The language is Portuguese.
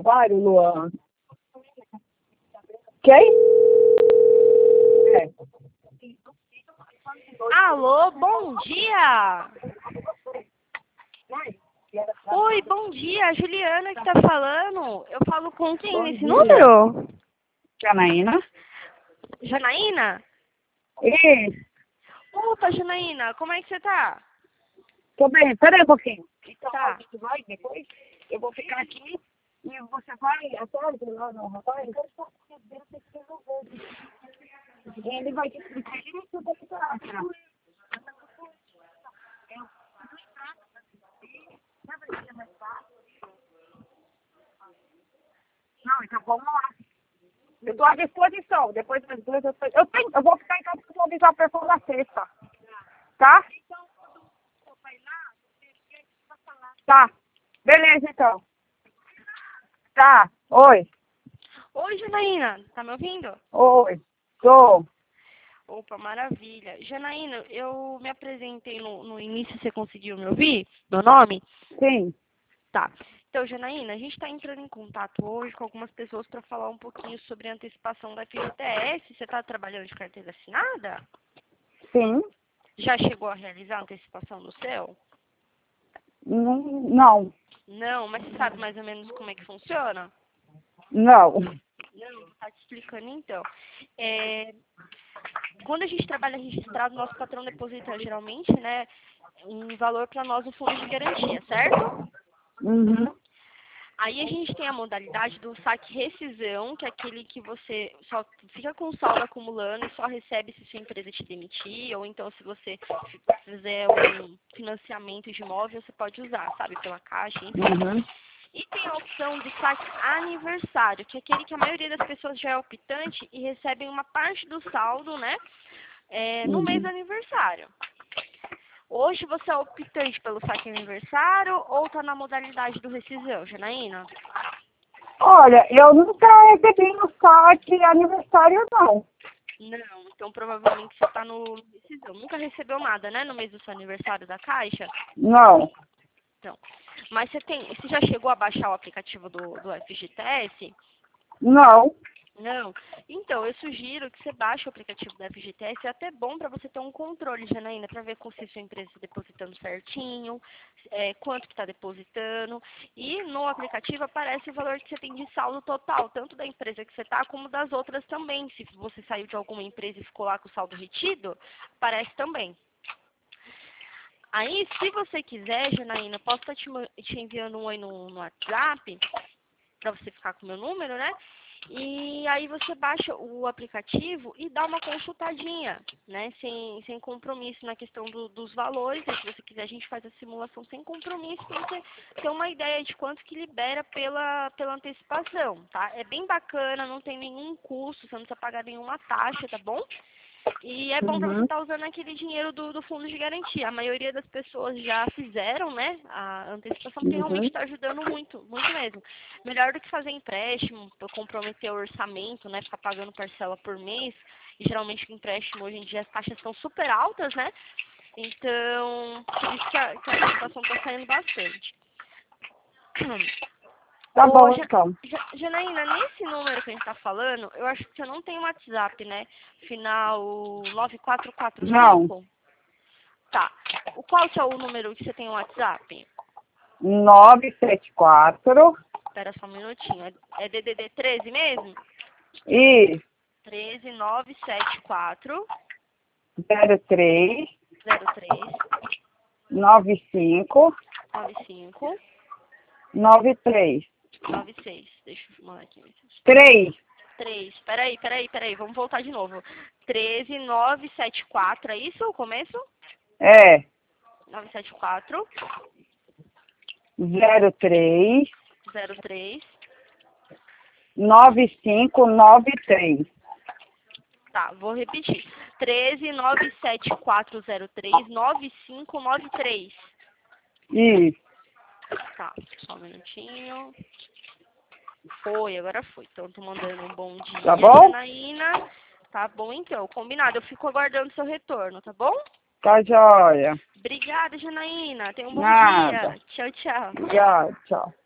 Vário, Luan. Quem? É. Alô, bom dia! Oi, bom dia, a Juliana que tá falando. Eu falo com quem Bom nesse dia. número? Janaína? Janaína? Ei, Opa, Janaína, como é que você tá? tô bem. Peraí um pouquinho. Então, Tá. a gente vai depois. Eu vou ficar aqui e você vai à tarde lá no rapaz. Ele vai te explicar direito o que você acha. Não, então vamos lá. Eu estou à disposição. Depois das duas eu vou ficar em casa para avisar a pessoa na sexta. Tá? Tá. Beleza, então. Tá. Oi. Oi, Janaína, tá me ouvindo? Oi. Tô. Opa, maravilha. Janaína, eu me apresentei no início, você conseguiu me ouvir? Meu nome? Sim. Tá. Então, Janaína, a gente está entrando em contato hoje com algumas pessoas para falar um pouquinho sobre a antecipação da FGTS. Você está trabalhando de carteira assinada? Sim. Já chegou a realizar a antecipação do seu? Não. Não, mas você sabe mais ou menos como é que funciona? Não. Não, vou estar te explicando então. Quando a gente trabalha registrado, nosso patrão deposita geralmente, né, um valor para nós no fundo de garantia, certo? Uhum. Aí a gente tem a modalidade do saque rescisão, que é aquele que você só fica com o saldo acumulando e só recebe se sua empresa te demitir, ou então se você fizer um financiamento de imóvel, você pode usar, sabe, pela Caixa, enfim. Uhum. E tem a opção do saque aniversário, que é aquele que a maioria das pessoas já é optante e recebem uma parte do saldo, né, no mês do Uhum. aniversário. Hoje você é optante pelo saque aniversário ou está na modalidade do rescisão, Janaína? Olha, eu nunca recebi no saque aniversário, não. Não, então provavelmente você está no rescisão. Nunca recebeu nada, né, no mês do seu aniversário da Caixa? Não. Então, mas você já chegou a baixar o aplicativo do FGTS? Não. Não. Então, eu sugiro que você baixe o aplicativo da FGTS. É até bom para você ter um controle, Janaína, para ver se sua empresa está depositando certinho, quanto que está depositando. E no aplicativo aparece o valor que você tem de saldo total, tanto da empresa que você está, como das outras também. Se você saiu de alguma empresa e ficou lá com o saldo retido, aparece também. Aí, se você quiser, Janaína, posso estar te enviando um oi no WhatsApp, para você ficar com o meu número, né? E aí você baixa o aplicativo e dá uma consultadinha, né? Sem compromisso na questão dos valores. E se você quiser, a gente faz a simulação sem compromisso para você ter uma ideia de quanto que libera pela antecipação, tá? É bem bacana, não tem nenhum custo, você não precisa pagar nenhuma taxa, tá bom? E é bom para você Uhum. estar usando aquele dinheiro do fundo de garantia. A maioria das pessoas já fizeram, né, a antecipação, porque realmente Uhum. está ajudando muito, muito mesmo. Melhor do que fazer empréstimo, comprometer o orçamento, né, ficar pagando parcela por mês. E geralmente o empréstimo hoje em dia as taxas são super altas, né? Então, por isso que a antecipação está saindo bastante. Tá Ô, bom, então. Janaína, nesse número que a gente tá falando, eu acho que você não tem WhatsApp, né? Final Não. 9445. Tá. Qual que é o número que você tem no WhatsApp? 974 Espera só um minutinho. É DDD 13 mesmo? e 13974 03 03 95 95 93 96. Deixa eu mandar aqui. 3. 3. Peraí. Vamos voltar de novo. 13974, é isso o começo? É 974 03 03. 9593. Tá, vou repetir. 13974039593. Isso. Tá, só um minutinho. Foi, agora foi. Então, tô mandando um bom Tá dia, bom? Janaína. Tá bom, então. Combinado. Eu fico aguardando seu retorno, tá bom? Tá joia. Obrigada, Janaína. Tenha um bom Nada. dia. Tchau, tchau. Já, tchau.